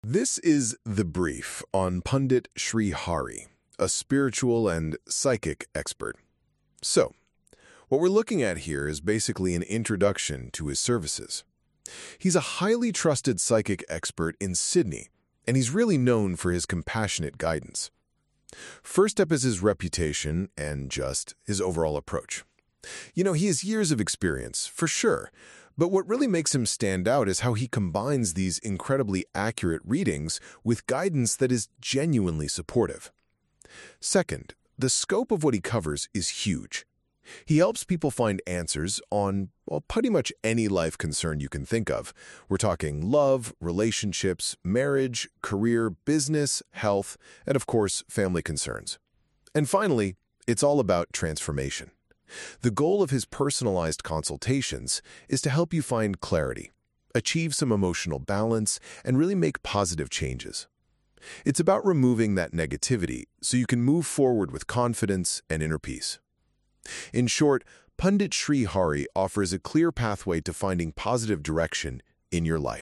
This is The Brief on Pundit Sri Hari, a spiritual and psychic expert. So, what we're looking at here is basically an introduction to his services. He's a highly trusted psychic expert in Sydney, and he's really known for his compassionate guidance. First up is his reputation and just his overall approach. He has years of experience, for sure, but what really makes him stand out is how he combines these incredibly accurate readings with guidance that is genuinely supportive. Second, the scope of what he covers is huge. He helps people find answers on, pretty much any life concern you can think of. We're talking love, relationships, marriage, career, business, health, and of course, family concerns. And finally, it's all about transformation. The goal of his personalized consultations is to help you find clarity, achieve some emotional balance, and really make positive changes. It's about removing that negativity so you can move forward with confidence and inner peace. In short, Pundit Sri Hari offers a clear pathway to finding positive direction in your life.